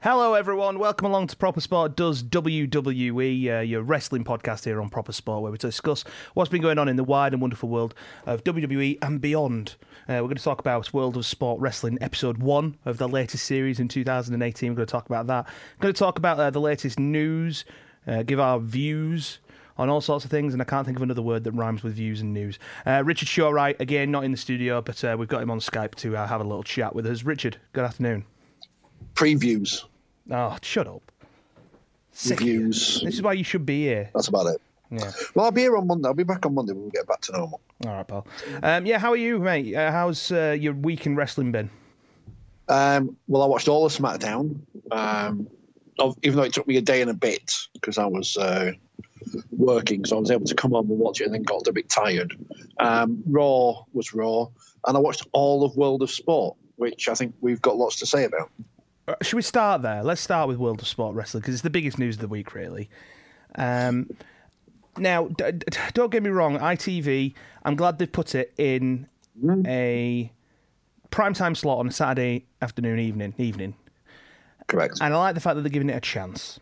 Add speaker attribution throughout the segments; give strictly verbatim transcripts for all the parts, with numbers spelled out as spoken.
Speaker 1: Hello, everyone. Welcome along to Proper Sport Does W W E, uh, your wrestling podcast here on Proper Sport, where we discuss what's been going on in the wide and wonderful world of W W E and beyond. Uh, we're going to talk about World of Sport Wrestling, episode one of the latest series in two thousand eighteen. We're going to talk about that. We're going to talk about uh, the latest news, uh, give our views on all sorts of things, and I can't think of another word that rhymes with views and news. Uh, Richard Shawright, again, not in the studio, but uh, we've got him on Skype to uh, have a little chat with us. Richard, good afternoon.
Speaker 2: Previews.
Speaker 1: Oh, shut up. Sick
Speaker 2: Reviews.
Speaker 1: This is why you should be here.
Speaker 2: That's about it.
Speaker 1: Yeah.
Speaker 2: Well, I'll be here on Monday. I'll be back on Monday when we get back to normal.
Speaker 1: All right, pal. Um, yeah, how are you, mate? Uh, how's uh, your week in wrestling been?
Speaker 2: Um, well, I watched all of SmackDown, um, even though it took me a day and a bit because I was uh, working, so I was able to come home and watch it and then got a bit tired. Um, Raw was Raw, and I watched all of World of Sport, which I think we've got lots to say about.
Speaker 1: Uh, should we start there? Let's start with World of Sport Wrestling, because it's the biggest news of the week, really. Um, now, d- d- don't get me wrong, I T V, I'm glad they've put it in mm. a primetime slot on a Saturday afternoon, evening, evening.
Speaker 2: Correct.
Speaker 1: And I like the fact that they're giving it a chance.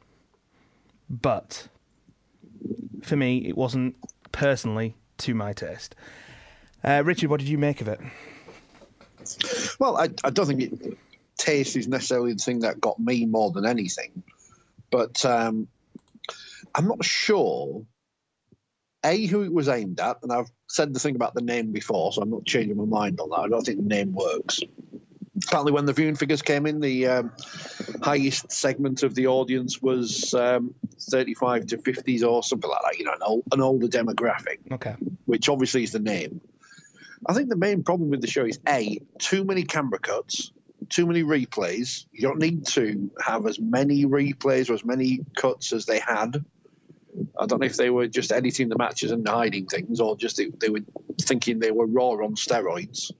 Speaker 1: But, for me, it wasn't personally to my taste. Uh, Richard, what did you make of it?
Speaker 2: Well, I, I don't think it... taste is necessarily the thing that got me more than anything, but um, I'm not sure A, who it was aimed at, and I've said the thing about the name before, so I'm not changing my mind on that. I don't think the name works. Apparently when the viewing figures came in, the um, highest segment of the audience was um, thirty-five to fifties or something like that, you know, an, old, an older demographic,
Speaker 1: okay,
Speaker 2: which obviously is the name. I think the main problem with the show is A, too many camera cuts, too many replays. You don't need to have as many replays or as many cuts as they had. I don't know if they were just editing the matches and hiding things, or just they, they were thinking they were Raw on steroids,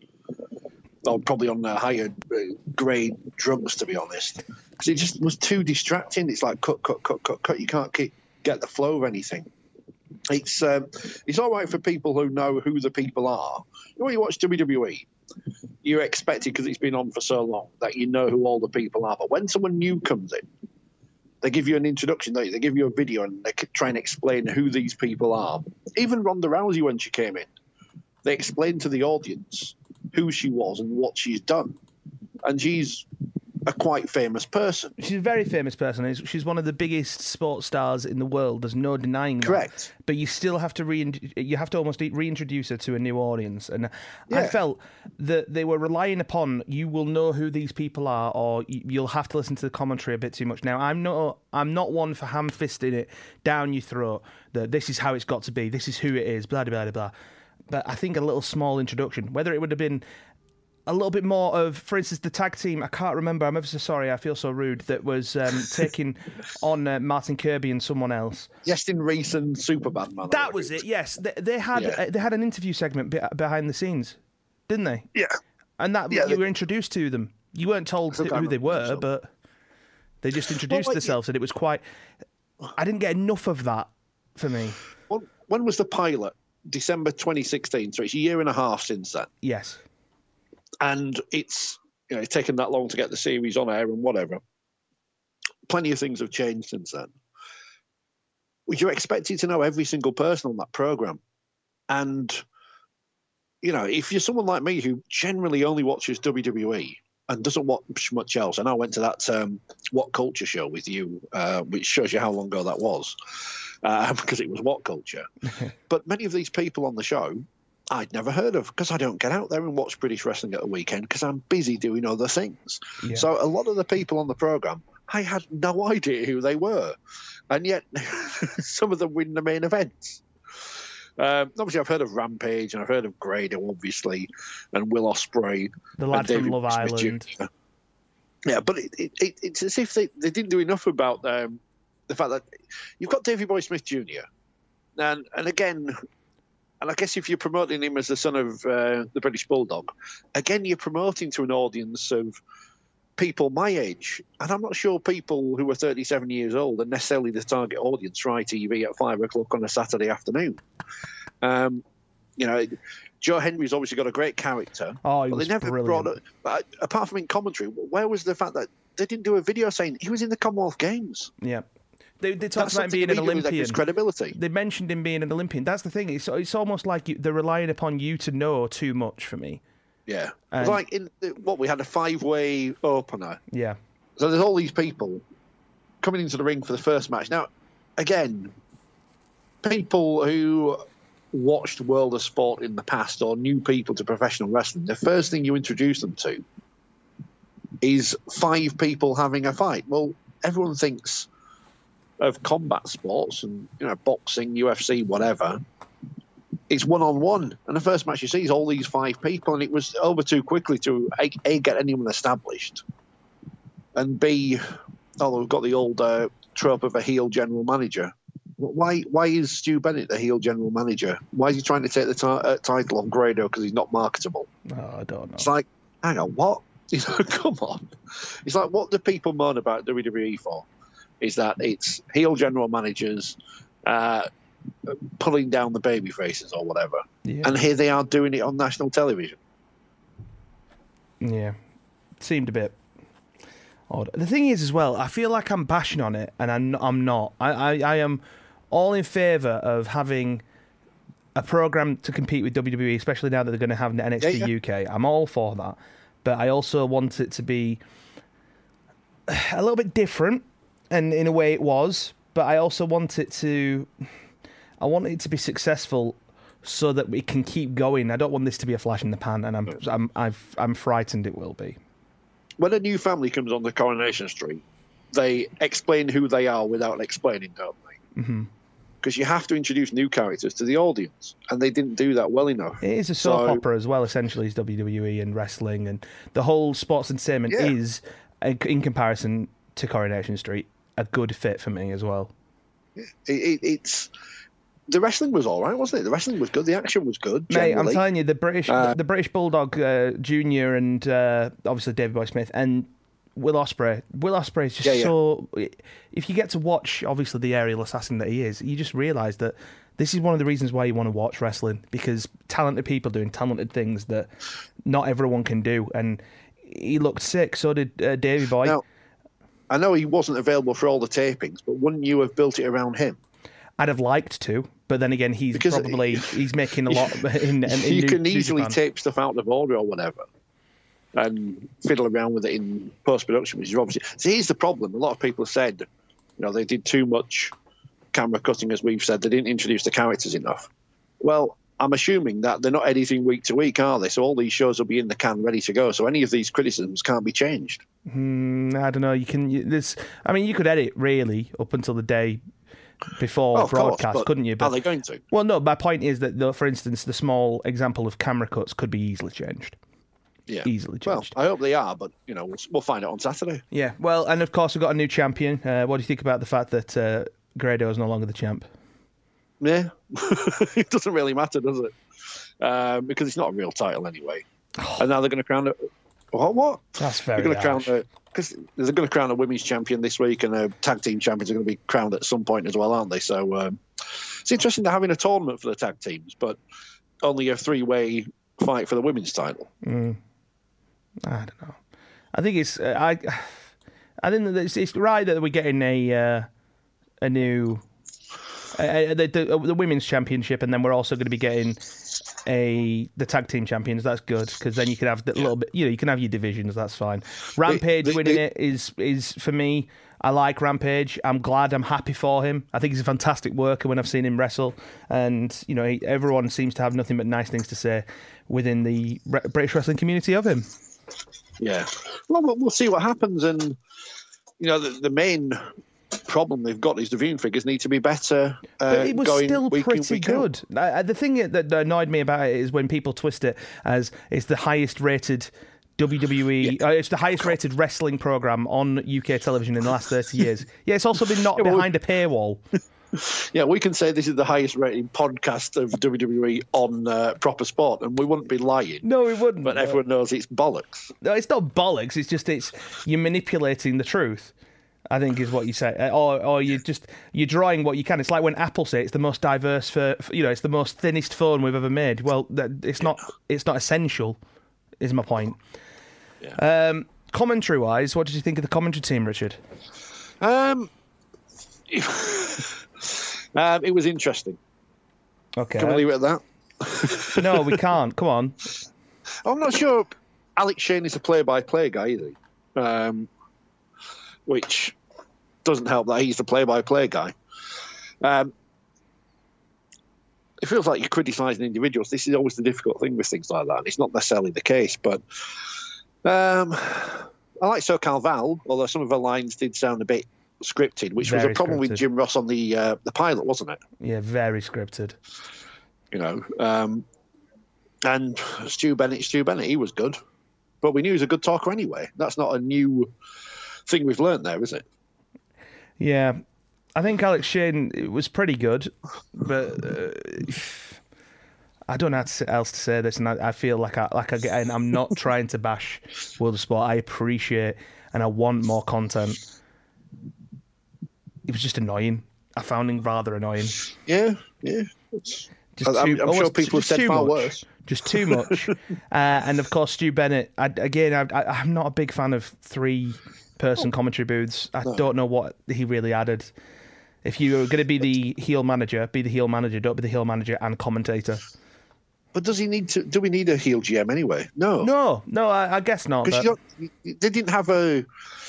Speaker 2: or probably on uh, higher grade drugs, to be honest. Because it just was too distracting. It's like cut, cut, cut, cut, cut. You can't keep, get the flow of anything. It's um, it's all right for people who know who the people are. You know, when you watch W W E, you're expected, because it's been on for so long, that you know who all the people are. But when someone new comes in, they give you an introduction, they, they give you a video, and they try and explain who these people are. Even Ronda Rousey, when she came in, they explained to the audience who she was and what she's done. And she's a quite famous person.
Speaker 1: She's a very famous person. She's one of the biggest sports stars in the world. There's no denying that.
Speaker 2: Correct.
Speaker 1: But you still have to re you have to almost reintroduce her to a new audience. And yeah. I felt that they were relying upon, you will know who these people are, or you'll have to listen to the commentary a bit too much. Now, I'm not I'm not one for ham-fisting it down your throat, that this is how it's got to be, this is who it is, blah, blah, blah, blah. But I think a little small introduction, whether it would have been a little bit more of, for instance, the tag team, I can't remember, I'm ever so sorry, I feel so rude, that was um, taking on uh, Martin Kirby and someone else.
Speaker 2: Justin Reese and Superman, man.
Speaker 1: That was it, yes. They, they had yeah. uh, they had an interview segment be behind the scenes, didn't they?
Speaker 2: Yeah.
Speaker 1: And that
Speaker 2: yeah,
Speaker 1: you
Speaker 2: they,
Speaker 1: were introduced to them. You weren't told who, who they were, so. but they just introduced well, like, themselves, and it was quite... I didn't get enough of that for me.
Speaker 2: When, when was the pilot? December twenty sixteen, so it's a year and a half since then.
Speaker 1: Yes.
Speaker 2: And it's, you know, it's taken that long to get the series on air and whatever. Plenty of things have changed since then. You're expected to know every single person on that program. And, you know, if you're someone like me who generally only watches W W E and doesn't watch much else, and I went to that um, What Culture show with you, uh, which shows you how long ago that was, uh, because it was What Culture. But many of these people on the show, I'd never heard of, because I don't get out there and watch British wrestling at a weekend because I'm busy doing other things. Yeah. So a lot of the people on the programme, I had no idea who they were. And yet some of them win the main events. Um, obviously, I've heard of Rampage and I've heard of Grado, obviously, and Will Ospreay.
Speaker 1: The lad from Love Island.
Speaker 2: Junior Yeah, but it, it, it, it's as if they, they didn't do enough about um, the fact that you've got Davey Boy Smith Junior And, and again... And I guess if you're promoting him as the son of uh, the British Bulldog, again, you're promoting to an audience of people my age. And I'm not sure people who are thirty-seven years old are necessarily the target audience for I T V at five o'clock on a Saturday afternoon. Um, you know, Joe Henry's obviously got a great character.
Speaker 1: Oh, he
Speaker 2: but
Speaker 1: was
Speaker 2: they never
Speaker 1: brilliant.
Speaker 2: brought it, apart from in commentary, where was the fact that they didn't do a video saying he was in the Commonwealth Games.
Speaker 1: Yeah. They, they talked
Speaker 2: That's
Speaker 1: about him being an Olympian.
Speaker 2: His credibility.
Speaker 1: They mentioned him being an Olympian. That's the thing. It's it's almost like you, they're relying upon you to know too much for me.
Speaker 2: Yeah. And, like in the, what we had a five-way opener.
Speaker 1: Yeah.
Speaker 2: So there's all these people coming into the ring for the first match. Now, again, people who watched World of Sport in the past or new people to professional wrestling, the first thing you introduce them to is five people having a fight. Well, everyone thinks of combat sports and, you know, boxing, U F C, whatever. It's one-on-one. And the first match you see is all these five people, and it was over too quickly to, A, A get anyone established, and B, although we've got the old uh, trope of a heel general manager. Why Why is Stu Bennett the heel general manager? Why is he trying to take the t- uh, title on Grado because he's not marketable?
Speaker 1: Oh, I don't know.
Speaker 2: It's like, hang on, what? You know, come on. It's like, what do people moan about W W E for? Is that it's heel general managers uh, pulling down the baby faces or whatever. Yeah. And here they are doing it on national television.
Speaker 1: Yeah. It seemed a bit odd. The thing is, as well, I feel like I'm bashing on it, and I'm, I'm not. I, I, I am all in favour of having a programme to compete with W W E, especially now that they're going to have N X T yeah, yeah. U K. I'm all for that. But I also want it to be a little bit different, and in a way it was. But I also want it to, I want it to be successful so that we can keep going. I don't want this to be a flash in the pan, and I'm, I'm, I've, I'm frightened it will be.
Speaker 2: When a new family comes on the Coronation Street, they explain who they are without explaining, don't they?
Speaker 1: Mm-hmm.
Speaker 2: Because you have to introduce new characters to the audience, and they didn't do that well enough.
Speaker 1: It is a soap so, opera as well, essentially, is W W E and wrestling, and the whole sports entertainment yeah. is, in comparison to Coronation Street, a good fit for me as well.
Speaker 2: Yeah. It, it, it's the wrestling was all right, wasn't it? The wrestling was good. The action was good.
Speaker 1: Mate,
Speaker 2: generally.
Speaker 1: I'm telling you, the British, uh, the British Bulldog uh, Junior and uh, obviously Davey Boy Smith and Will Ospreay. Will Ospreay is just yeah, yeah. so. If you get to watch, obviously, the aerial assassin that he is, you just realise that this is one of the reasons why you want to watch wrestling, because talented people doing talented things that not everyone can do. And he looked sick. So did uh, Davey Boy.
Speaker 2: Now, I know he wasn't available for all the tapings, but wouldn't you have built it around him?
Speaker 1: I'd have liked to, but then again, he's because probably he's making a lot. In, in, in
Speaker 2: you
Speaker 1: New,
Speaker 2: can easily
Speaker 1: New
Speaker 2: tape stuff out of order or whatever, and fiddle around with it in post-production, which is obviously... So here's the problem. A lot of people have said, you know, they did too much camera cutting, as we've said. They didn't introduce the characters enough. Well, I'm assuming that they're not editing week to week, are they? So all these shows will be in the can, ready to go. So any of these criticisms can't be changed.
Speaker 1: Mm, I don't know. You can... You, this, I mean, you could edit, really, up until the day before oh, broadcast,
Speaker 2: course,
Speaker 1: couldn't you?
Speaker 2: But, are they going to?
Speaker 1: Well, no, my point is that, though, for instance, the small example of camera cuts could be easily changed.
Speaker 2: Yeah.
Speaker 1: Easily changed.
Speaker 2: Well, I hope they are, but, you know, we'll, we'll find out on Saturday.
Speaker 1: Yeah, well, and of course, we've got a new champion. Uh, what do you think about the fact that uh, Grado is no longer the champ?
Speaker 2: Yeah. It doesn't really matter, does it? Um, because it's not a real title anyway. Oh. And now they're going to crown it. What? What?
Speaker 1: That's very
Speaker 2: They're going to
Speaker 1: harsh.
Speaker 2: crown a, because they're going to crown a women's champion this week, and a tag team champions are going to be crowned at some point as well, aren't they? So um, it's interesting they're having a tournament for the tag teams, but only a three-way fight for the women's title.
Speaker 1: Mm. I don't know. I think it's uh, I. I think that it's, it's right that we're getting a uh, a new uh, the, the the women's championship, and then we're also going to be getting a the tag team champions. That's good, because then you can have a little bit. You know, you can have your divisions. That's fine. Rampage the, the, winning the, it is is for me. I like Rampage. I'm glad. I'm happy for him. I think he's a fantastic worker when I've seen him wrestle, and you know, he, everyone seems to have nothing but nice things to say within the British wrestling community of him.
Speaker 2: Yeah, well, we'll see what happens, and you know, the, the main problem they've got is the viewing figures need to be better. Uh,
Speaker 1: but it was
Speaker 2: going
Speaker 1: still
Speaker 2: week
Speaker 1: pretty
Speaker 2: in,
Speaker 1: good. Uh, the thing that annoyed me about it is when people twist it as it's the highest rated W W E, yeah. uh, it's the highest rated wrestling program on U K television in the last thirty years. Yeah, it's also been knocked yeah, well, behind a paywall.
Speaker 2: Yeah, we can say this is the highest rated podcast of W W E on uh, Proper Sport, and we wouldn't be lying.
Speaker 1: No, we wouldn't.
Speaker 2: But no. Everyone knows it's bollocks.
Speaker 1: No, it's not bollocks. It's just it's you're manipulating the truth, I think, is what you say, or or you just you're drawing what you can. It's like when Apple say it's the most diverse for, you know, it's the most thinnest phone we've ever made. Well, that, it's not. It's not essential. Is my point.
Speaker 2: Yeah.
Speaker 1: Um, Commentary-wise, what did you think of the commentary team, Richard?
Speaker 2: Um, um, it was interesting.
Speaker 1: Okay.
Speaker 2: Can we leave it at that?
Speaker 1: No, we can't. Come on.
Speaker 2: I'm not sure Alex Shane is a play-by-play guy, is he? Um, which doesn't help that he's the play-by-play guy. Um, it feels like you're criticising individuals. This is always the difficult thing with things like that. And it's not necessarily the case, but um, I like SoCal Val, although some of her lines did sound a bit scripted, which
Speaker 1: Very
Speaker 2: was a problem
Speaker 1: scripted.
Speaker 2: with Jim Ross on the uh, the pilot, wasn't it?
Speaker 1: Yeah, very scripted.
Speaker 2: You know, um, and Stu Bennett, Stu Bennett, he was good, but we knew he was a good talker anyway. That's not a new thing we've learned there, is it?
Speaker 1: Yeah, I think Alex Shane was pretty good, but uh, I don't know how to, else to say this, and I, I feel like I like again I'm not trying to bash World of Sport. I appreciate and I want more content. It was just annoying. I found him rather annoying.
Speaker 2: Yeah, yeah. It's,
Speaker 1: Just
Speaker 2: I'm,
Speaker 1: too,
Speaker 2: I'm sure people have
Speaker 1: just
Speaker 2: said
Speaker 1: too
Speaker 2: far
Speaker 1: much.
Speaker 2: worse.
Speaker 1: Just too much. uh, and of course, Stu Bennett. I, again, I, I, I'm not a big fan of three-person commentary booths. I
Speaker 2: No.
Speaker 1: don't know what he really added. If you were going to be the heel manager, be the heel manager. Don't be the heel manager and commentator.
Speaker 2: But does he need to? Do we need a heel G M anyway? No,
Speaker 1: No, no, I, I guess not.
Speaker 2: because
Speaker 1: But
Speaker 2: you don't. They didn't have a.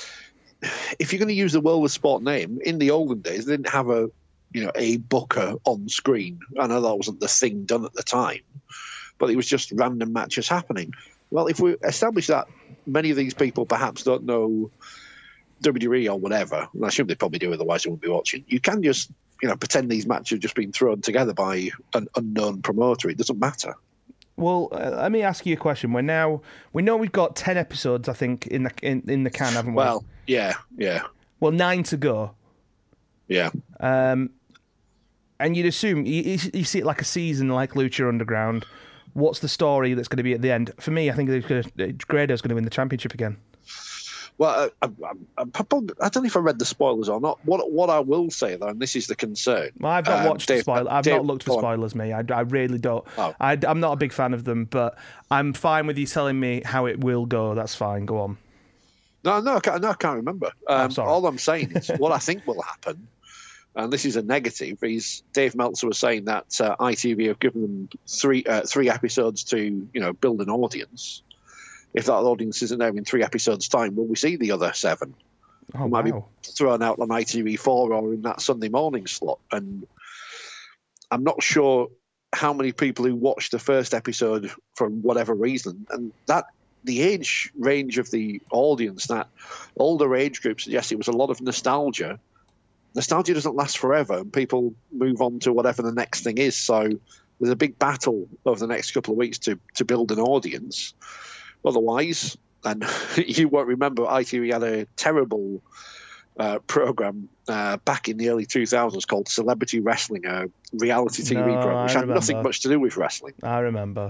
Speaker 2: If you're going to use the World of Sport name, in the olden days, they didn't have a, you know, a booker on screen. I know that wasn't the thing done at the time, but it was just random matches happening. Well, if we establish that many of these people perhaps don't know W W E or whatever, and I assume they probably do, otherwise they wouldn't be watching. You can just, you know, pretend these matches have just been thrown together by an unknown promoter. It doesn't matter.
Speaker 1: well, uh, let me ask you a question. We're now we know we've got ten episodes, I think, in the in, in the can, haven't we?
Speaker 2: Well, yeah, yeah,
Speaker 1: well, nine to go.
Speaker 2: yeah.
Speaker 1: Um, and you'd assume you, you you see it like a season like Lucha Underground. What's the story that's going to be at the end? For me, I think Grado's going to win the championship again.
Speaker 2: Well, I, I, I, probably, I don't know if I read the spoilers or not. What what I will say though, and this is the concern.
Speaker 1: Well, I've not
Speaker 2: um,
Speaker 1: watched the
Speaker 2: Dave,
Speaker 1: spoilers. I've
Speaker 2: Dave,
Speaker 1: not looked for
Speaker 2: go on.
Speaker 1: spoilers, me. I, I really don't.
Speaker 2: Oh.
Speaker 1: I, I'm not a big fan of them, but I'm fine with you telling me how it will go. That's fine. Go on.
Speaker 2: No, no, I can't, no, I can't remember. Um,
Speaker 1: sorry.
Speaker 2: all I'm saying is what I think will happen, and this is a negative. Is Dave Meltzer was saying that uh, I T V have given them three uh, three episodes to you know build an audience. If that audience isn't there in three episodes' time, will we see the other seven?
Speaker 1: Oh,
Speaker 2: Might
Speaker 1: wow.
Speaker 2: be thrown out on I T V four or in that Sunday morning slot. And I'm not sure how many people who watched the first episode for whatever reason, and that the age range of the audience, that older age group, suggests it was a lot of nostalgia. Nostalgia doesn't last forever, and people move on to whatever the next thing is. So there's a big battle over the next couple of weeks to, to build an audience. Otherwise, and you won't remember, I T V had a terrible uh, program uh, back in the early two thousands called Celebrity Wrestling, a reality T V
Speaker 1: No,
Speaker 2: program, which
Speaker 1: I
Speaker 2: had nothing
Speaker 1: remember.
Speaker 2: much to do with wrestling.
Speaker 1: I remember.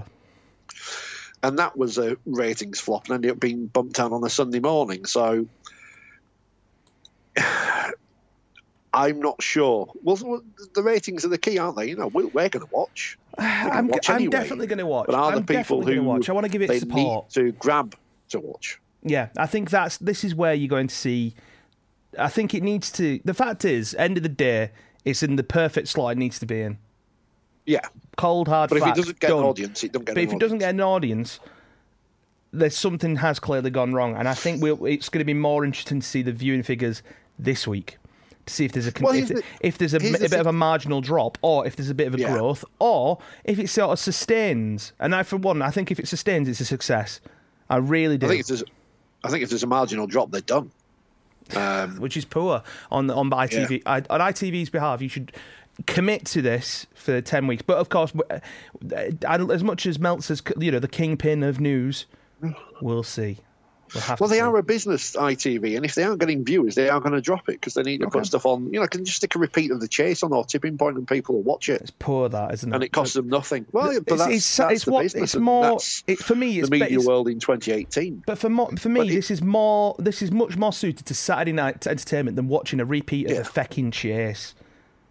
Speaker 2: And that was a ratings flop and ended up being bumped out on a Sunday morning. So I'm not sure. Well, the ratings are the key, aren't they? You know, we're, we're going to watch.
Speaker 1: I'm,
Speaker 2: watch
Speaker 1: I'm
Speaker 2: anyway.
Speaker 1: definitely going to watch.
Speaker 2: But are
Speaker 1: I'm
Speaker 2: the people
Speaker 1: definitely going
Speaker 2: who
Speaker 1: to watch. I want to give it
Speaker 2: they
Speaker 1: support.
Speaker 2: need to grab to watch?
Speaker 1: Yeah, I think that's this is where you're going to see. I think it needs to. The fact is, end of the day, it's in the perfect slot it needs to be in.
Speaker 2: Yeah.
Speaker 1: Cold hard
Speaker 2: But if
Speaker 1: fact,
Speaker 2: it doesn't get
Speaker 1: done.
Speaker 2: an audience, it don't get
Speaker 1: But
Speaker 2: an
Speaker 1: if it doesn't get
Speaker 2: audience.
Speaker 1: an audience, there's something has clearly gone wrong, and I think we'll, it's going to be more interesting to see the viewing figures this week to see if there's a con-
Speaker 2: Well,
Speaker 1: if,
Speaker 2: here's the-
Speaker 1: if there's a,
Speaker 2: here's
Speaker 1: a
Speaker 2: the
Speaker 1: bit of
Speaker 2: thing-
Speaker 1: a marginal drop, or if there's a bit of a
Speaker 2: Yeah.
Speaker 1: growth, or if it sort of sustains. And I, for one, I think if it sustains, it's a success. I really do.
Speaker 2: I think if there's, I think if there's a marginal drop, they're done. Um,
Speaker 1: Which is poor on on I T V. I, on I T V's behalf, you should commit to this for ten weeks. But of course, uh, as much as Meltzer's, you know, the kingpin of news, we'll see. We'll, have
Speaker 2: well,
Speaker 1: to
Speaker 2: they
Speaker 1: see.
Speaker 2: are a business, I T V, and if they aren't getting viewers, they are going to drop it because they need to
Speaker 1: Okay.
Speaker 2: put stuff on. You know, can just stick a repeat of the chase on or tipping point, and people will watch it,
Speaker 1: It's poor, that isn't it?
Speaker 2: and it costs them nothing. Well, yeah, but
Speaker 1: It's-
Speaker 2: that's,
Speaker 1: it's,
Speaker 2: that's
Speaker 1: it's
Speaker 2: the
Speaker 1: what
Speaker 2: business.
Speaker 1: it's
Speaker 2: and
Speaker 1: more.
Speaker 2: that's
Speaker 1: It, for me, it's
Speaker 2: the media
Speaker 1: it's-
Speaker 2: world in twenty eighteen.
Speaker 1: But for mo- for me,
Speaker 2: But it-
Speaker 1: this is more. This is much more suited to Saturday night entertainment than watching a repeat of
Speaker 2: Yeah.
Speaker 1: the fecking chase.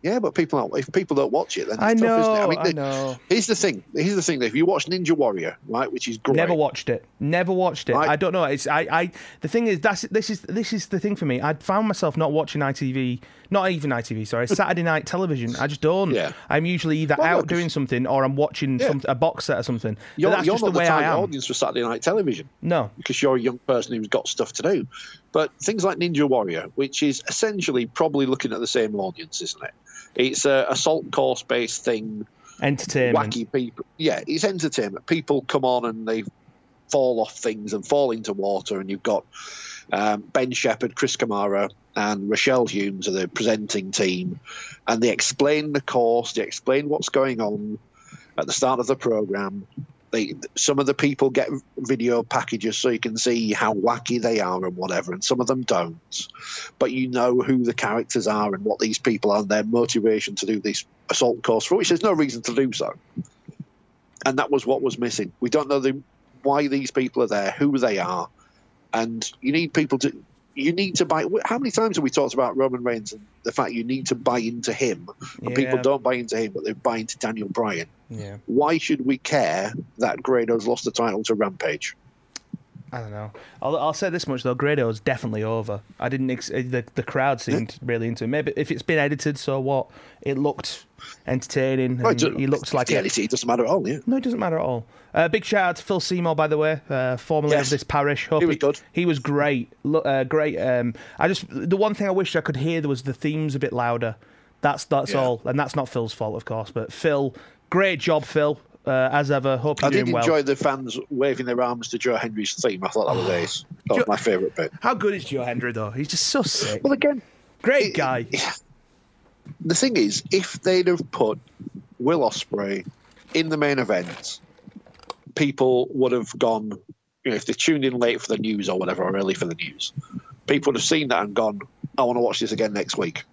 Speaker 2: Yeah, but people don't, if people don't watch it, then it's
Speaker 1: I know,
Speaker 2: tough, isn't it? I mean,
Speaker 1: I
Speaker 2: the,
Speaker 1: know.
Speaker 2: Here's the thing. Here's the thing. That if you watch Ninja Warrior, right, which is great.
Speaker 1: Never watched it. Never watched it.
Speaker 2: Right.
Speaker 1: I don't know. It's I, I. The thing is, that's this is this is the thing for me. I found myself not watching I T V, not even I T V. Sorry, Saturday night television. I just don't.
Speaker 2: Yeah.
Speaker 1: I'm usually either
Speaker 2: Well,
Speaker 1: out
Speaker 2: no,
Speaker 1: doing something or I'm watching
Speaker 2: Yeah.
Speaker 1: some, a box set or something. But
Speaker 2: You're,
Speaker 1: that's
Speaker 2: you're
Speaker 1: just
Speaker 2: not
Speaker 1: the way
Speaker 2: the
Speaker 1: I
Speaker 2: target
Speaker 1: am.
Speaker 2: audience for Saturday night television.
Speaker 1: No.
Speaker 2: Because you're a young person who's got stuff to do. But things like Ninja Warrior, which is essentially probably looking at the same audience, isn't it? It's a assault course-based thing.
Speaker 1: Entertainment.
Speaker 2: Wacky people. Yeah, it's entertainment. People come on and they fall off things and fall into water, and you've got um, Ben Shepherd, Chris Kamara, and Rochelle Humes are the presenting team, and they explain the course, they explain what's going on at the start of the program. They, some of the people get video packages so you can see how wacky they are and whatever, and some of them don't. But you know who the characters are and what these people are and their motivation to do this assault course, for which there's no reason to do so. And that was what was missing. We don't know the, why these people are there, who they are, and you need people to... You need to buy... How many times have we talked about Roman Reigns and the fact you need to buy into him, and
Speaker 1: Yeah.
Speaker 2: people don't buy into him, but they buy into Daniel Bryan?
Speaker 1: Yeah.
Speaker 2: Why should we care that Grado's lost the title to Rampage?
Speaker 1: I don't know. I'll, I'll say this much though: Grado's definitely over. I didn't. Ex- the the crowd seemed really into it. Maybe if it's been edited, so what? It looked entertaining.
Speaker 2: Well,
Speaker 1: And
Speaker 2: it
Speaker 1: he looks like
Speaker 2: yeah,
Speaker 1: a,
Speaker 2: it doesn't matter at all. Yeah,
Speaker 1: No, it doesn't matter at all. Uh, big shout out to Phil Seymour, by the way, uh, formerly
Speaker 2: Yes.
Speaker 1: of this parish. Hope
Speaker 2: He was good.
Speaker 1: He was great. Look, uh, great. Um, I just the one thing I wish I could hear there was the themes a bit louder. That's that's
Speaker 2: Yeah.
Speaker 1: all, and that's not Phil's fault, of course. But Phil, great job, Phil. Uh, as ever, hope you're
Speaker 2: I did
Speaker 1: doing well.
Speaker 2: enjoy the fans waving their arms to Joe Henry's theme. I thought that was ace. That was
Speaker 1: Joe-
Speaker 2: my favourite bit.
Speaker 1: How good is Joe Hendry though? He's just so sick.
Speaker 2: Well, again,
Speaker 1: Great
Speaker 2: it-
Speaker 1: guy.
Speaker 2: the thing is, if they'd have put Will Ospreay in the main event, people would have gone. You know, if they tuned in late for the news or whatever, or early for the news, people would have seen that and gone, "I want to watch this again next week."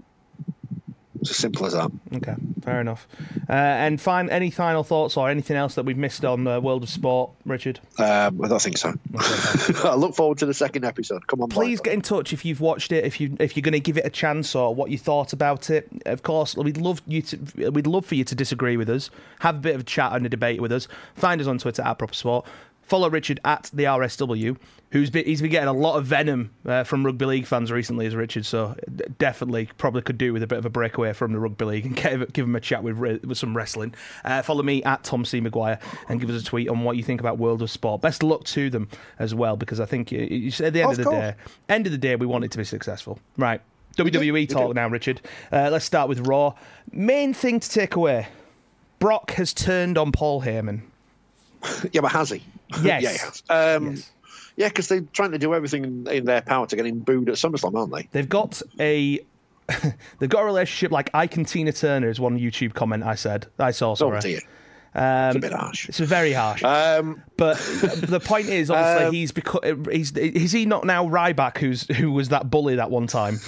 Speaker 2: It's as simple as that.
Speaker 1: Okay, fair enough. Uh, and find any final thoughts or anything else that we've missed on uh, World of Sport, Richard?
Speaker 2: Um, I don't think so. I look forward to the second episode. Come on,
Speaker 1: Please
Speaker 2: boy.
Speaker 1: get in touch if you've watched it, if you if you're going to give it a chance or what you thought about it. Of course, we'd love you to. We'd love for you to disagree with us, have a bit of a chat and a debate with us. Find us on Twitter at Proper Sport. Follow Richard at the R S W, who's been, he's been getting a lot of venom uh, from rugby league fans recently, as Richard. So d- definitely, probably could do with a bit of a breakaway from the rugby league and give, give him a chat with re- with some wrestling. Uh, follow me at Tom C Maguire and give us a tweet on what you think about World of Sport. Best of luck to them as well, because I think you, you, at the end
Speaker 2: Of
Speaker 1: of the
Speaker 2: course.
Speaker 1: day, end of the day, we want it to be successful, right? W W E
Speaker 2: do.
Speaker 1: talk now, Richard. Uh, let's start with Raw. Main thing to take away: Brock has turned on Paul Heyman.
Speaker 2: Yeah, but has he?
Speaker 1: Yes.
Speaker 2: yeah, he has. Um,
Speaker 1: Yes.
Speaker 2: Yeah, because they're trying to do everything in, in their power to get him booed at SummerSlam, aren't they?
Speaker 1: They've got a they've got a relationship like Ike and Tina Turner is one YouTube comment I said I saw. Sorry,
Speaker 2: Oh dear,
Speaker 1: um,
Speaker 2: it's a bit harsh.
Speaker 1: it's very harsh.
Speaker 2: Um,
Speaker 1: but the point is, obviously,
Speaker 2: Um,
Speaker 1: he's because he's is he not now Ryback, who's who was that bully that one time?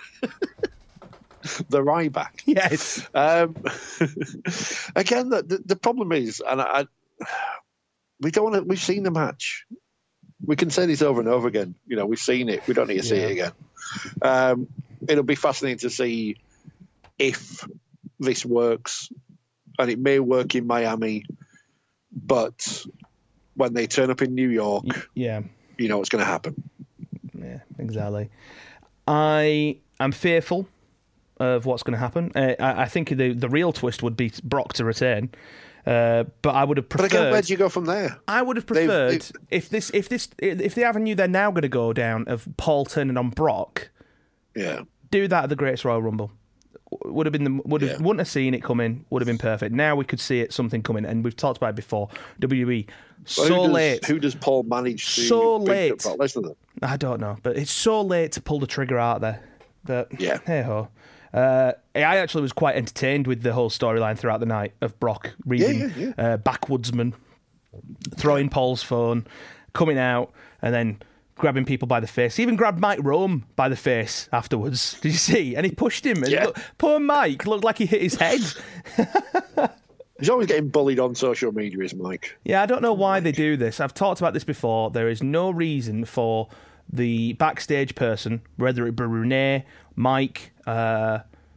Speaker 2: the Ryback.
Speaker 1: Yes.
Speaker 2: Um, again, the, the the problem is, and I, I we don't want to. We've seen the match. We can say this over and over again. You know, we've seen it. We don't need to see
Speaker 1: Yeah.
Speaker 2: it again. Um, it'll be fascinating to see if this works, and it may work in Miami, but when they turn up in New York,
Speaker 1: Yeah.
Speaker 2: you know what's going to happen.
Speaker 1: Yeah. Exactly. I am fearful of what's going to happen. Uh, I, I think the the real twist would be Brock to retain. Uh, but I would have
Speaker 2: But
Speaker 1: preferred.
Speaker 2: again, where do you go from there?
Speaker 1: I would have
Speaker 2: They've-
Speaker 1: preferred
Speaker 2: they've-
Speaker 1: if this if this if the avenue they're now going to go down of Paul turning on Brock,
Speaker 2: Yeah.
Speaker 1: do that at the Greatest Royal Rumble. Would have been the would have
Speaker 2: Yeah.
Speaker 1: wouldn't have seen it coming. Would have been perfect. Now we could see it something coming, and we've talked about it before. W W E so
Speaker 2: Who does,
Speaker 1: late,
Speaker 2: Who does Paul manage to
Speaker 1: So
Speaker 2: beat
Speaker 1: late.
Speaker 2: up Brock Lesnar then?
Speaker 1: I don't know, but it's so late to pull the trigger out there. But
Speaker 2: Yeah.
Speaker 1: hey ho. Uh, I actually was quite entertained with the whole storyline throughout the night of Brock reading
Speaker 2: Yeah, yeah,
Speaker 1: Uh, Backwoodsman, throwing Paul's phone, coming out, and then grabbing people by the face. He even grabbed Mike Rome by the face afterwards. Did you see? And he pushed him. And
Speaker 2: Yeah.
Speaker 1: look, poor Mike looked like he hit his head.
Speaker 2: He's always getting bullied on social media, is Mike.
Speaker 1: Yeah, I don't know why they do this. I've talked about this before. There is no reason for the backstage person, whether it be Renee, Mike, uh,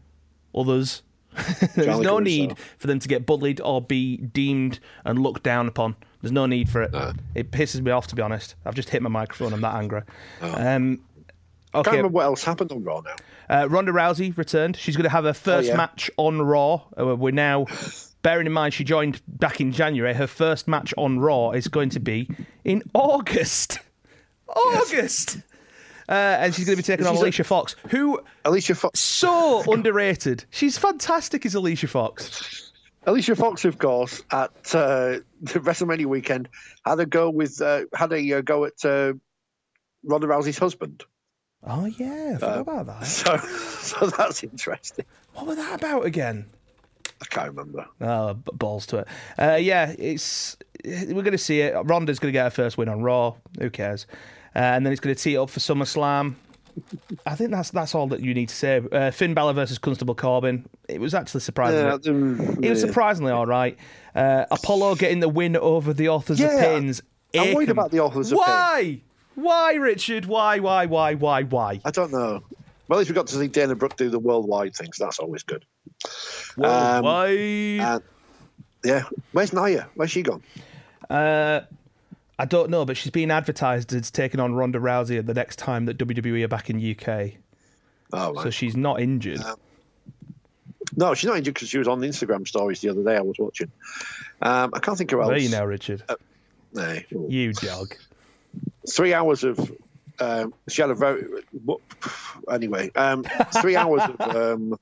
Speaker 1: others. There's
Speaker 2: Charlie
Speaker 1: no
Speaker 2: Caruso.
Speaker 1: need for them to get bullied or be deemed and looked down upon. There's no need for it.
Speaker 2: No.
Speaker 1: It pisses me off, to be honest. I've just hit my microphone. I'm that angry.
Speaker 2: Oh.
Speaker 1: Um,
Speaker 2: I can't
Speaker 1: okay.
Speaker 2: remember what else happened on Raw now.
Speaker 1: Uh, Ronda Rousey returned. She's going to have her first
Speaker 2: Oh, yeah.
Speaker 1: match on Raw. Uh, we're now, bearing in mind she joined back in January, her first match on Raw is going to be in August. August! Yes. Uh, and she's going to be taking on
Speaker 2: She's
Speaker 1: Alicia
Speaker 2: a-
Speaker 1: Fox, who
Speaker 2: Alicia Fox.
Speaker 1: so underrated. She's fantastic as Alicia Fox.
Speaker 2: Alicia Fox, of course, at uh, the WrestleMania weekend, had a go with uh, had a uh, go at uh, Ronda Rousey's husband.
Speaker 1: Oh, yeah, I forgot
Speaker 2: Uh,
Speaker 1: about that.
Speaker 2: So, so that's interesting.
Speaker 1: What was that about again?
Speaker 2: I can't remember.
Speaker 1: Oh, b- balls to it. Uh, yeah, it's we're going to see it. Ronda's going to get her first win on Raw. Who cares? Uh, and then it's going to tee it up for SummerSlam. I think that's that's all that you need to say. Uh, Finn Balor versus Constable Corbin. It was actually surprisingly.
Speaker 2: Yeah, um,
Speaker 1: it was
Speaker 2: yeah.
Speaker 1: surprisingly all right. Uh, Apollo getting the win over the Authors of
Speaker 2: Yeah,
Speaker 1: Pains.
Speaker 2: I'm worried
Speaker 1: Akam.
Speaker 2: about the Authors of
Speaker 1: Why? Why, Richard? Why? Why? Why? Why? Why?
Speaker 2: I don't know. Well, at least we got to see Dana Brooke do the worldwide thing, so that's always good.
Speaker 1: Worldwide.
Speaker 2: And, yeah. Where's Nia? Where's she gone?
Speaker 1: Uh, I don't know, but she's being advertised as taking on Ronda Rousey at the next time that W W E are back in U K.
Speaker 2: Oh, right.
Speaker 1: So she's not injured.
Speaker 2: Um, No, she's not injured because she was on the Instagram stories the other day I was watching. Um, I can't think of who else.
Speaker 1: There you now, Richard.
Speaker 2: Uh, no.
Speaker 1: You dog.
Speaker 2: Three hours of... Um, she had a very... Anyway, um, three hours of... Um,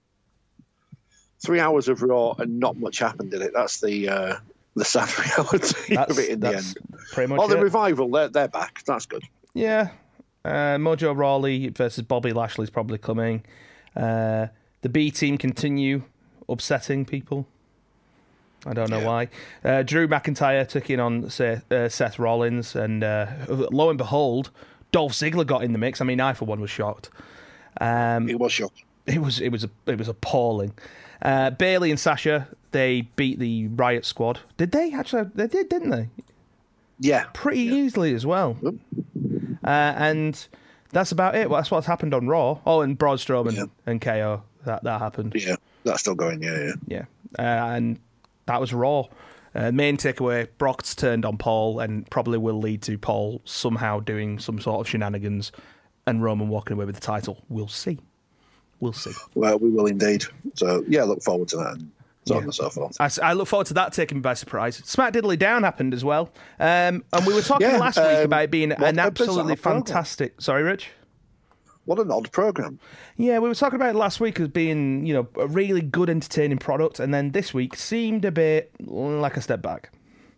Speaker 2: three hours of Raw and not much happened in it. That's the... Uh, the sad reality
Speaker 1: That's,
Speaker 2: of it in the
Speaker 1: that's
Speaker 2: end.
Speaker 1: pretty much
Speaker 2: Oh, the
Speaker 1: it.
Speaker 2: revival, they're, they're back. That's good.
Speaker 1: Yeah. Uh, Mojo Rawley versus Bobby Lashley's probably coming. Uh, the B team continue upsetting people. I don't know
Speaker 2: Yeah.
Speaker 1: why. Uh, Drew McIntyre took in on Seth, uh, Seth Rollins, and uh, lo and behold, Dolph Ziggler got in the mix. I mean, I for one was shocked. Um,
Speaker 2: It was shocking.
Speaker 1: It was it was it was appalling. Uh, Bailey and Sasha, they beat the Riot Squad. Did they actually? They did, didn't they?
Speaker 2: Yeah.
Speaker 1: Pretty
Speaker 2: yeah.
Speaker 1: easily as well.
Speaker 2: Yep.
Speaker 1: Uh, and that's about it. Well, that's what's happened on Raw. Oh, and Braun Strowman
Speaker 2: Yeah.
Speaker 1: and K O. That that happened.
Speaker 2: Yeah, that's still going, yeah, yeah.
Speaker 1: Yeah. Uh, and that was Raw. Uh, main takeaway, Brock's turned on Paul and probably will lead to Paul somehow doing some sort of shenanigans and Roman walking away with the title. We'll see. We'll see.
Speaker 2: Well, we will indeed. So, yeah, look forward to that and so on
Speaker 1: Yeah.
Speaker 2: and so forth.
Speaker 1: I, I look forward to that taking me by surprise. Smack Diddly Down happened as well. Um, and we were talking
Speaker 2: Yeah,
Speaker 1: last week
Speaker 2: um,
Speaker 1: about it being
Speaker 2: what
Speaker 1: an
Speaker 2: a bizarre
Speaker 1: absolutely
Speaker 2: program.
Speaker 1: fantastic... Sorry, Rich?
Speaker 2: What an odd programme.
Speaker 1: Yeah, we were talking about it last week as being, you know, a really good, entertaining product, and then this week seemed a bit like a step back.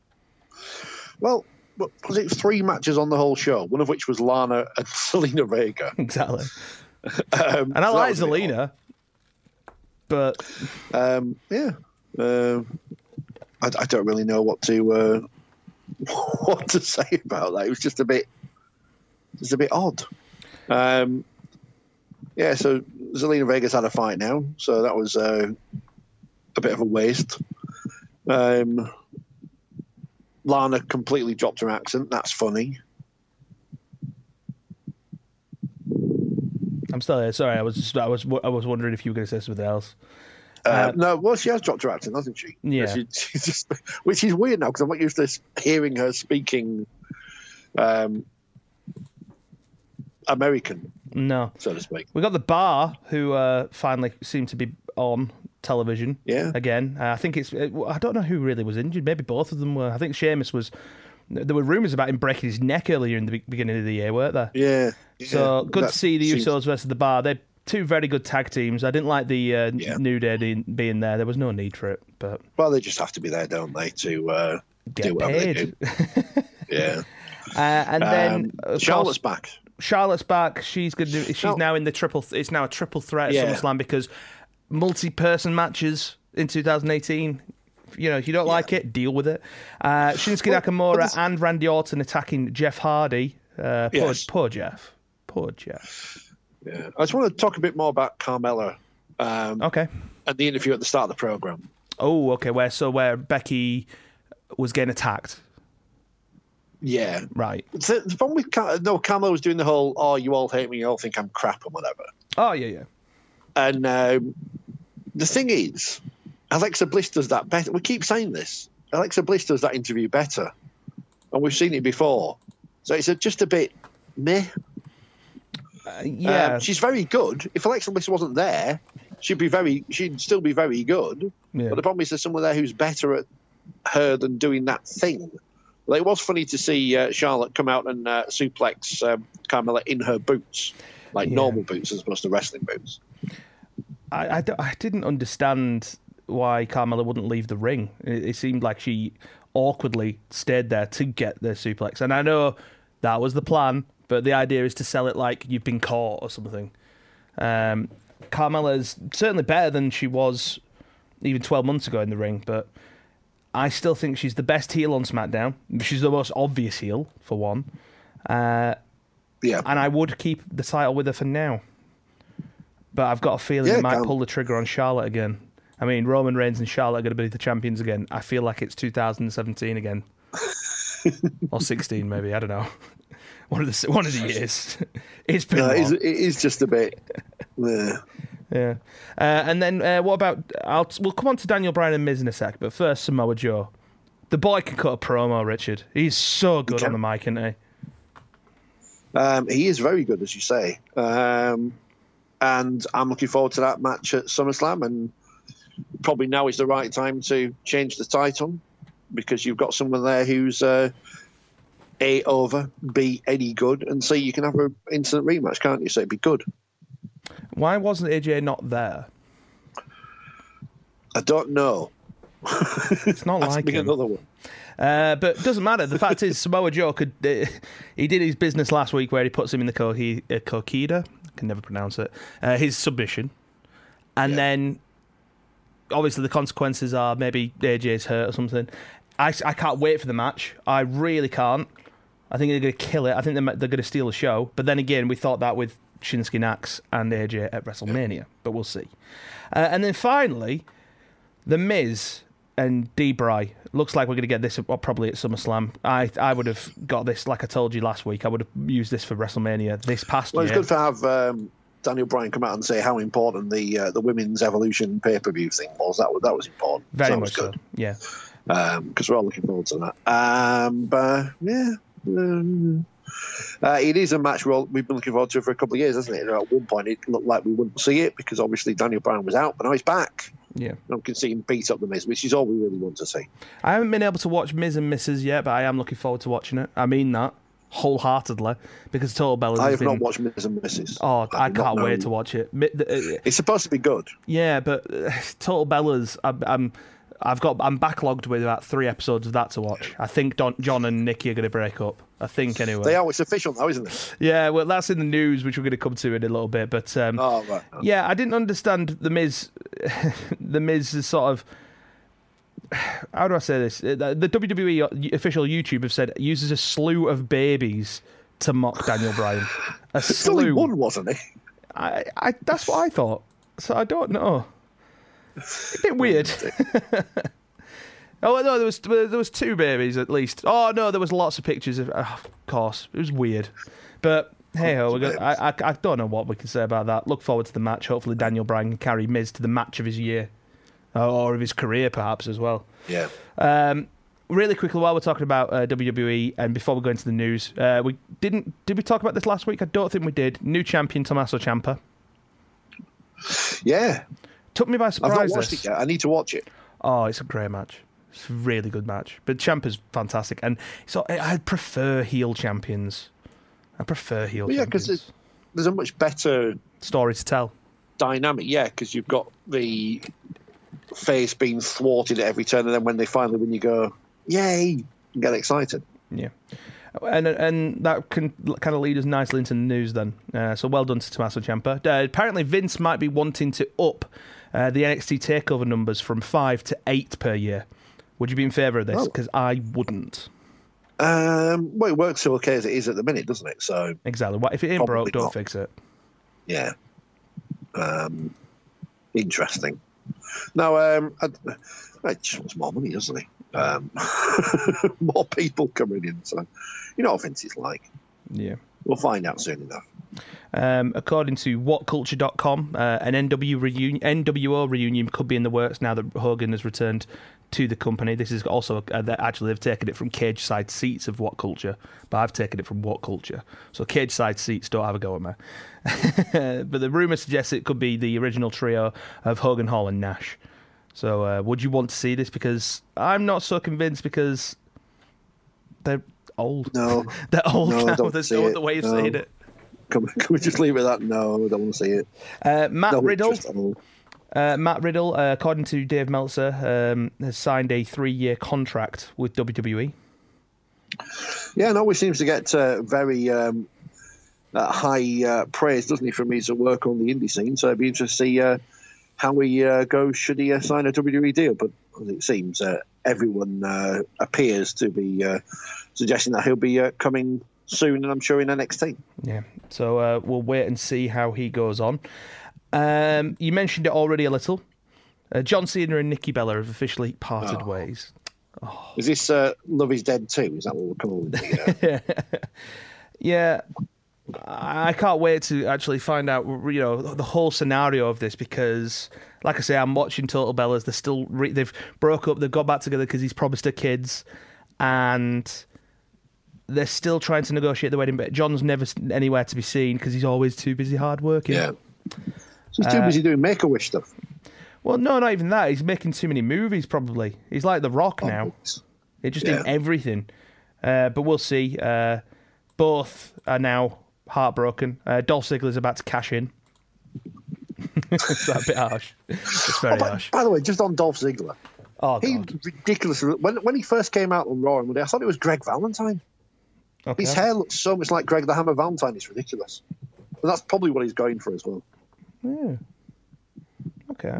Speaker 2: Well, what- was it three matches on the whole show, one of which was Lana and Selena Vega.
Speaker 1: Exactly.
Speaker 2: Um,
Speaker 1: And I
Speaker 2: so
Speaker 1: like
Speaker 2: that was a bit
Speaker 1: Zelina, but
Speaker 2: odd. Um, yeah. Um, I, I don't really know what to uh, what to say about that. It was just a bit, just a bit odd. Um, yeah, so Zelina Vega's had a fight now, so that was uh, a bit of a waste. Um, Lana completely dropped her accent. That's funny.
Speaker 1: I'm still here. Sorry, I was just, I was I was wondering if you were going to say something else.
Speaker 2: Uh,
Speaker 1: Uh,
Speaker 2: no, well, she has dropped her accent, hasn't she?
Speaker 1: Yeah.
Speaker 2: She, she just, which is weird now because I'm not used to hearing her speaking um, American,
Speaker 1: No,
Speaker 2: so to speak.
Speaker 1: we got the Bar, who uh, finally seemed to be on television.
Speaker 2: Yeah.
Speaker 1: Again, uh, I think it's. I don't know who really was injured. Maybe both of them were. I think Sheamus was. There were rumours about him breaking his neck earlier in the be- beginning of the year, weren't there?
Speaker 2: Yeah.
Speaker 1: So
Speaker 2: yeah,
Speaker 1: good to
Speaker 2: that
Speaker 1: see the
Speaker 2: seems-
Speaker 1: Usos versus the Bar. They're two very good tag teams. I didn't like the uh,
Speaker 2: Yeah.
Speaker 1: New Day de- being there. There was no need for it, but
Speaker 2: Well, they just have to be there, don't they, to uh,
Speaker 1: get
Speaker 2: do whatever they
Speaker 1: paid.
Speaker 2: do. Yeah.
Speaker 1: uh, and then
Speaker 2: Um,
Speaker 1: of
Speaker 2: Charlotte's
Speaker 1: course,
Speaker 2: back.
Speaker 1: Charlotte's back. She's good. She's
Speaker 2: No.
Speaker 1: now in the triple. It's now a triple threat at
Speaker 2: Yeah.
Speaker 1: SummerSlam because multi-person matches in two thousand eighteen. You know, if you don't like it, deal with it. Uh, Shinsuke
Speaker 2: Well,
Speaker 1: Nakamura
Speaker 2: but this-
Speaker 1: and Randy Orton attacking Jeff Hardy. Uh, poor,
Speaker 2: Yes.
Speaker 1: poor Jeff. Poor Jeff.
Speaker 2: Yeah. I just want to talk a bit more about Carmella um,
Speaker 1: Okay.
Speaker 2: and the interview at the start of the program.
Speaker 1: Oh, okay. Where so where Becky was getting attacked.
Speaker 2: Yeah.
Speaker 1: Right.
Speaker 2: So the problem with Car- no, Carmella was doing the whole, oh, you all hate me, you all think I'm crap and whatever.
Speaker 1: Oh yeah, yeah.
Speaker 2: And um, the thing is, Alexa Bliss does that better. We keep saying this. Alexa Bliss does that interview better, and we've seen it before. So it's a, just a bit meh.
Speaker 1: Uh, yeah,
Speaker 2: um, she's very good. If Alexa Bliss wasn't there, she'd be very. She'd still be very good.
Speaker 1: Yeah.
Speaker 2: But the problem is, there's someone there who's better at her than doing that thing. Well, it was funny to see uh, Charlotte come out and uh, suplex um, Carmella in her boots, like yeah. normal boots as opposed to wrestling boots.
Speaker 1: I, I, I didn't understand why Carmella wouldn't leave the ring. It, it seemed like she awkwardly stayed there to get the suplex. And I know that was the plan, but the idea is to sell it like you've been caught or something. Um, Carmella's certainly better than she was even twelve months ago in the ring, but I still think she's the best heel on SmackDown. She's the most obvious heel, for one. Uh,
Speaker 2: yeah.
Speaker 1: And I would keep the title with her for now. But I've got a feeling
Speaker 2: yeah,
Speaker 1: they might
Speaker 2: can.
Speaker 1: pull the trigger on Charlotte again. I mean, Roman Reigns and Charlotte are going to be the champions again. I feel like it's two thousand seventeen again. Or sixteen, maybe. I don't know. One of the, one of the years. It's been
Speaker 2: no, it is, it is just a bit... yeah.
Speaker 1: Yeah. Uh, and then uh, what about... I'll, we'll come on to Daniel Bryan and Miz in a sec, but first Samoa Joe. The boy can cut a promo, Richard. He's so good on the mic, isn't he?
Speaker 2: Um, he is very good, as you say. Um, and I'm looking forward to that match at SummerSlam, and probably now is the right time to change the title, because you've got someone there who's uh, A, over, B, any good, and C, you can have an instant rematch, can't you? So it'd be good.
Speaker 1: Why wasn't A J not there?
Speaker 2: I don't know.
Speaker 1: It's not like him.
Speaker 2: Another one.
Speaker 1: Uh, but it doesn't matter. The fact is, Samoa Joe could. Uh, he did his business last week where he puts him in the co- he, uh, Kokida. I can never pronounce it. Uh, his submission, and yeah. then obviously the consequences are maybe A J's hurt or something. I, I can't wait for the match. I really can't. I think they're going to kill it. I think they're, they're going to steal the show. But then again, we thought that with Shinsuke Nax and A J at WrestleMania, yeah. but we'll see. Uh, and then finally, The Miz and D-Bry. Looks like we're going to get this well, probably at SummerSlam. I I would have got this, like I told you last week, I would have used this for WrestleMania this past
Speaker 2: well,
Speaker 1: year.
Speaker 2: Well, it's good to have um, Daniel Bryan come out and say how important the uh, the Women's Evolution pay-per-view thing was. That was, that was important.
Speaker 1: Very
Speaker 2: so
Speaker 1: much
Speaker 2: good.
Speaker 1: so, yeah.
Speaker 2: Because um, we're all looking forward to that. Um, but, yeah. Um, uh, it is a match we're all, we've been looking forward to for a couple of years, hasn't it? At one point, it looked like we wouldn't see it because obviously Daniel Bryan was out, but now he's back.
Speaker 1: Yeah,
Speaker 2: and we can see him beat up the Miz, which is all we really want to see.
Speaker 1: I haven't been able to watch Miz and Missus yet, but I am looking forward to watching it. I mean that wholeheartedly because Total Bellas.
Speaker 2: I have
Speaker 1: been...
Speaker 2: not watched Miz and Missus
Speaker 1: Oh, I, I can't wait to watch it.
Speaker 2: It's supposed to be good.
Speaker 1: Yeah, but uh, Total Bellas, I'm, I'm, I've got, I'm backlogged with about three episodes of that to watch. I think Don, John and Nikki are going to break up. I think anyway.
Speaker 2: They are. It's official now, isn't it?
Speaker 1: Yeah, well, that's in the news, which we're going to come to in a little bit. But um,
Speaker 2: oh, right.
Speaker 1: yeah, I didn't understand the Miz. the Miz is sort of. How do I say this? The W W E official YouTube have said uses a slew of babies to mock Daniel Bryan. A
Speaker 2: it's
Speaker 1: slew.
Speaker 2: Only one, wasn't he?
Speaker 1: I, I, that's what I thought. So I don't know. A bit weird. Oh no, there was there was two babies at least. Oh no, there was lots of pictures of. Oh, of course, it was weird, but hey ho, I, I I don't know what we can say about that. Look forward to the match. Hopefully, Daniel Bryan can carry Miz to the match of his year, or of his career, perhaps as well.
Speaker 2: Yeah.
Speaker 1: Um, really quickly, while we're talking about uh, W W E, and before we go into the news, uh, we didn't did we talk about this last week? I don't think we did. New champion Tommaso Ciampa.
Speaker 2: Yeah.
Speaker 1: Took me by surprise.
Speaker 2: I've not watched it yet. I need to watch it.
Speaker 1: Oh, it's a great match. It's a really good match. But Ciampa's fantastic. And so I prefer heel champions. I prefer heel well, yeah, champions. Yeah, because
Speaker 2: there's, there's a much better...
Speaker 1: story to tell.
Speaker 2: Dynamic, yeah, because you've got the face being thwarted at every turn, and then when they finally win, you go, yay, you get excited.
Speaker 1: Yeah. And and that can kind of lead us nicely into the news then. Uh, so well done to Tommaso Ciampa. Uh, apparently Vince might be wanting to up uh, the N X T TakeOver numbers from five to eight per year. Would you be in favour of this? Because oh. I wouldn't.
Speaker 2: Um, well, it works so okay as it is at the minute, doesn't it? So
Speaker 1: exactly. What if it ain't broke? Don't not. fix it.
Speaker 2: Yeah. Um, interesting. Now, um, I, I just wants more money, doesn't he? Um, more people coming in. So you know what Vince is like.
Speaker 1: Yeah.
Speaker 2: We'll find out soon enough.
Speaker 1: Um, according to what culture dot com, uh, an N W reunion, N W O reunion could be in the works now that Hogan has returned to the company. This is also uh, actually they've taken it from Cage Side Seats of What Culture, but I've taken it from What Culture. So Cage Side Seats, don't have a go at me. But the rumour suggests it could be the original trio of Hogan, Hall, and Nash. So uh, would you want to see this? Because I'm not so convinced because they're old.
Speaker 2: No,
Speaker 1: they're old
Speaker 2: no,
Speaker 1: now. There's no other way of
Speaker 2: no.
Speaker 1: saying it.
Speaker 2: Can, can we just leave it at that? No, I don't want to see it.
Speaker 1: Uh, Matt
Speaker 2: no,
Speaker 1: Riddle.
Speaker 2: Just, oh.
Speaker 1: Uh, Matt Riddle, uh, according to Dave Meltzer, um, has signed a three-year contract with W W E.
Speaker 2: Yeah, no, he seems to get uh, very um, uh, high uh, praise, doesn't he, from his work on the indie scene? So it'd be interesting to see uh, how he uh, goes should he uh, sign a W W E deal. But as it seems, uh, everyone uh, appears to be uh, suggesting that he'll be uh, coming soon, and I'm sure in N X T.
Speaker 1: Yeah, so uh, we'll wait and see how he goes on. Um, you mentioned it already a little. Uh, John Cena and Nikki Bella have officially parted
Speaker 2: oh.
Speaker 1: ways. Oh.
Speaker 2: Is this uh, Love Is Dead too? Is that what we're calling it?
Speaker 1: Yeah, I can't wait to actually find out, you know, the whole scenario of this because, like I say, I'm watching Total Bellas. They're still re- they've broke up. They've got back together because he's promised her kids, and they're still trying to negotiate the wedding. But John's never anywhere to be seen because he's always too busy hard working.
Speaker 2: Yeah. So he's too uh, busy doing Make-A-Wish stuff.
Speaker 1: Well, no, not even that. He's making too many movies, probably. He's like The Rock now. Oh, They're just yeah. in everything. Uh, but we'll see. Uh, both are now heartbroken. Uh, Dolph Ziggler's about to cash in. It's a bit harsh. It's very
Speaker 2: oh, by,
Speaker 1: harsh.
Speaker 2: By the way, just on Dolph Ziggler.
Speaker 1: Oh,
Speaker 2: he ridiculous. When, when he first came out on Raw and Monday, I thought it was Greg Valentine. Okay. His hair looks so much like Greg the Hammer Valentine. It's ridiculous. And that's probably what he's going for as well.
Speaker 1: Yeah. Okay.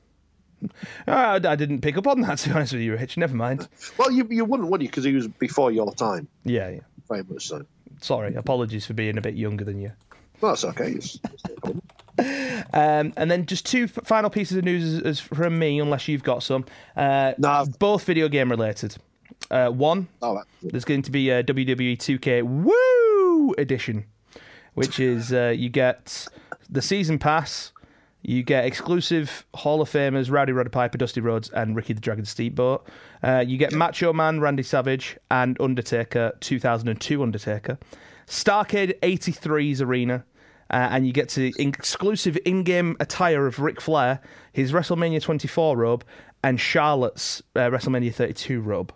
Speaker 1: I, I didn't pick up on that, to be honest with you, Rich. Never mind.
Speaker 2: Well, you you wouldn't, would you? Because he was before your time.
Speaker 1: Yeah, yeah.
Speaker 2: Very much so.
Speaker 1: Sorry, apologies for being a bit younger than you.
Speaker 2: Well, that's okay. It's, it's no problem.
Speaker 1: Um, and then just two f- final pieces of news as, as from me, unless you've got some. Uh,
Speaker 2: no.
Speaker 1: Both video game related. Uh, one,
Speaker 2: oh,
Speaker 1: there's going to be a W W E two K Woo edition, which is uh, you get the season pass, you get exclusive Hall of Famers Rowdy Roddy Piper, Dusty Rhodes, and Ricky the Dragon Steamboat. Uh, you get Macho Man Randy Savage and Undertaker two thousand two Undertaker, Starrcade eighty-three's arena. Uh, and you get to exclusive in-game attire of Ric Flair, his WrestleMania twenty-four robe, and Charlotte's uh, WrestleMania thirty-two robe.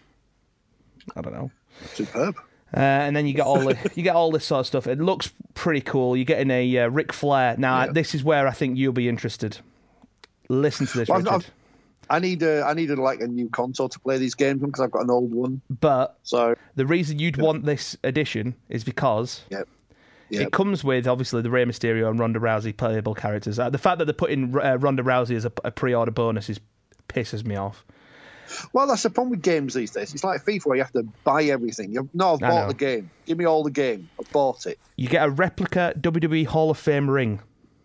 Speaker 1: I don't know.
Speaker 2: Superb.
Speaker 1: Uh, and then you get all the, you get all this sort of stuff. It looks pretty cool. You're getting a uh, Ric Flair. Now, yeah. This is where I think you'll be interested. Listen to this, well, Richard.
Speaker 2: I've, I need a, I need a, like a new console to play these games on because I've got an old one.
Speaker 1: But
Speaker 2: so
Speaker 1: the reason you'd
Speaker 2: yeah.
Speaker 1: want this edition is because.
Speaker 2: Yep. Yep.
Speaker 1: It comes with, obviously, the Rey Mysterio and Ronda Rousey playable characters. Uh, the fact that they're putting uh, Ronda Rousey as a, a pre-order bonus is pisses me off.
Speaker 2: Well, that's the problem with games these days. It's like FIFA where you have to buy everything. You, no, I've bought the game. Give me all the game. I've bought it.
Speaker 1: You get a replica W W E Hall of Fame ring.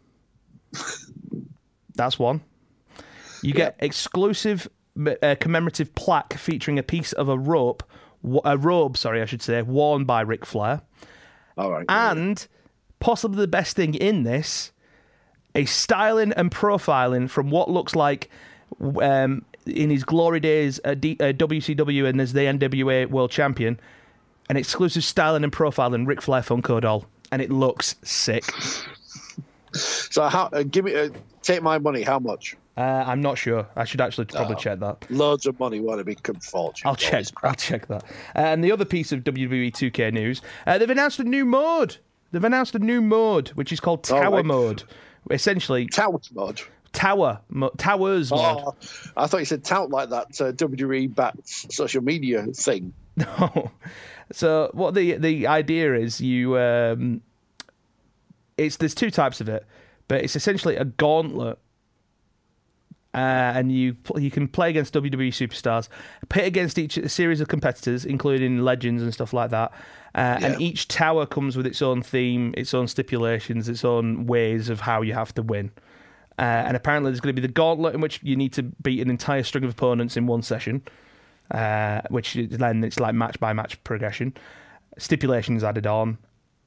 Speaker 1: That's one. You get yeah. exclusive uh, commemorative plaque featuring a piece of a rope, a robe, sorry, I should say, worn by Ric Flair.
Speaker 2: All right.
Speaker 1: And yeah. possibly the best thing in this, a styling and profiling from what looks like um, in his glory days at D- uh, W C W and as the N W A World Champion, an exclusive styling and profiling Ric Flair Funko doll, and it looks sick.
Speaker 2: So, how? Uh, give me, uh, take my money. How much?
Speaker 1: Uh, I'm not sure. I should actually probably oh, check that.
Speaker 2: Loads of money won't it become fortune?
Speaker 1: I'll check. I'll check that. Uh, and the other piece of W W E two K news, uh, they've announced a new mode. They've announced a new mode, which is called Tower oh, right. Mode. Essentially,
Speaker 2: Tower Mode.
Speaker 1: Tower mo- Towers
Speaker 2: oh,
Speaker 1: mode.
Speaker 2: I thought you said tout like that uh, W W E Bats social media thing.
Speaker 1: No. So what the the idea is, you um, it's there's two types of it, but it's essentially a gauntlet. Uh, and you you can play against W W E superstars, pit against each a series of competitors, including legends and stuff like that. Uh, yeah. And each tower comes with its own theme, its own stipulations, its own ways of how you have to win. Uh, and apparently there's going to be the gauntlet in which you need to beat an entire string of opponents in one session, uh, which then it's like match by match progression. Stipulations added on.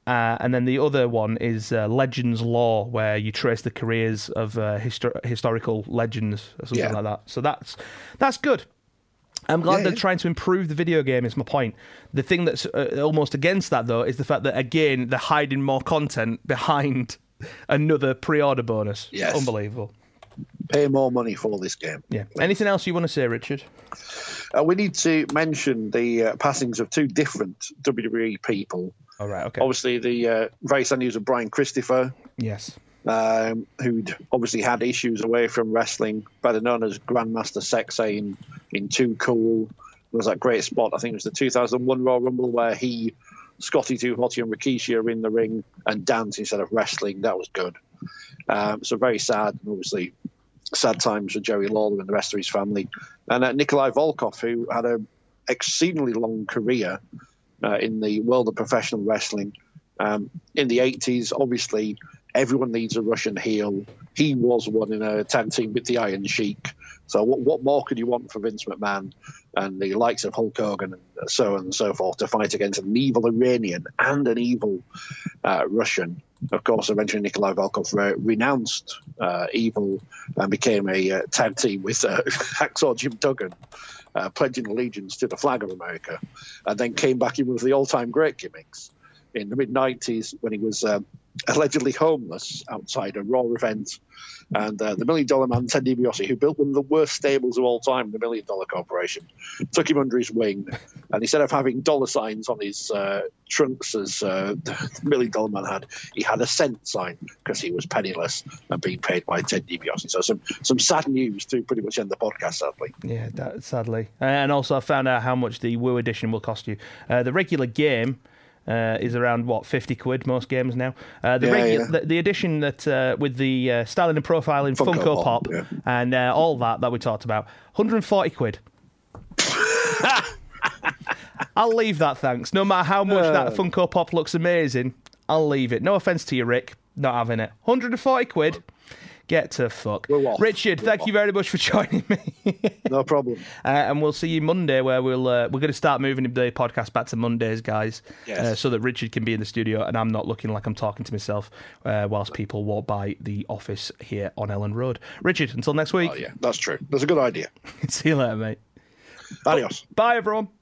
Speaker 1: Uh, and then the other one is uh, Legends Lore, where you trace the careers of uh, histor- historical legends or something yeah. like that. So that's that's good. I'm glad yeah, they're yeah. trying to improve the video game, is my point. The thing that's uh, almost against that, though, is the fact that, again, they're hiding more content behind another pre-order bonus.
Speaker 2: Yes.
Speaker 1: Unbelievable.
Speaker 2: Pay more money for this game.
Speaker 1: Yeah. Please. Anything else you want to say, Richard?
Speaker 2: Uh, we need to mention the uh, passings of two different W W E people.
Speaker 1: All right, okay.
Speaker 2: Obviously, the uh, very sad news of Brian Christopher.
Speaker 1: Yes.
Speaker 2: Um, who'd obviously had issues away from wrestling, better known as Grandmaster Sexay in, in Too Cool. There was that great spot, I think it was the two thousand one Royal Rumble, where he, Scotty too Hotty and Rikishi are in the ring and dance instead of wrestling. That was good. Um, so very sad, and obviously sad times for Jerry Lawler and the rest of his family. And uh, Nikolai Volkov, who had an exceedingly long career uh, in the world of professional wrestling. Um, in the eighties, obviously, everyone needs a Russian heel. He was one in a tag team with the Iron Sheik. So what, what more could you want for Vince McMahon and the likes of Hulk Hogan and so on and so forth to fight against an evil Iranian and an evil uh, Russian? Of course, eventually Nikolai Volkov uh, renounced uh, evil and became a uh, tag team with uh, Hacksaw Jim Duggan, uh, pledging allegiance to the flag of America, and then came back in with the all-time great gimmicks in the mid nineties when he was um, allegedly homeless outside a Raw event. And uh, the Million Dollar Man, Ted DiBiase, who built one of the worst stables of all time, the Million Dollar Corporation, took him under his wing. And instead of having dollar signs on his uh, trunks as uh, the Million Dollar Man had, he had a cent sign because he was penniless and being paid by Ted DiBiase. So some, some sad news to pretty much end the podcast, sadly.
Speaker 1: Yeah, that, sadly. And also I found out how much the Woo edition will cost you. Uh, the regular game... Uh, is around, what, fifty quid, most games now. Uh, the,
Speaker 2: yeah,
Speaker 1: regu-
Speaker 2: yeah.
Speaker 1: the the edition that uh, with the uh, styling and profiling, Funko, Funko Pop, Pop yeah. and uh, all that that we talked about, one hundred forty quid. I'll leave that, thanks. No matter how much uh. that Funko Pop looks amazing, I'll leave it. No offence to you, Rick, not having it. one hundred forty quid. Get to fuck. Richard,
Speaker 2: We're
Speaker 1: thank
Speaker 2: off.
Speaker 1: you very much for joining me.
Speaker 2: No problem.
Speaker 1: Uh, and we'll see you Monday, where we'll uh, we're going to start moving the podcast back to Mondays, guys,
Speaker 2: yes.
Speaker 1: uh, so that Richard can be in the studio and I'm not looking like I'm talking to myself uh, whilst people walk by the office here on Ellen Road. Richard, until next week.
Speaker 2: Oh, yeah, that's true. That's a good idea.
Speaker 1: See you later, mate.
Speaker 2: Adios.
Speaker 1: Bye, everyone.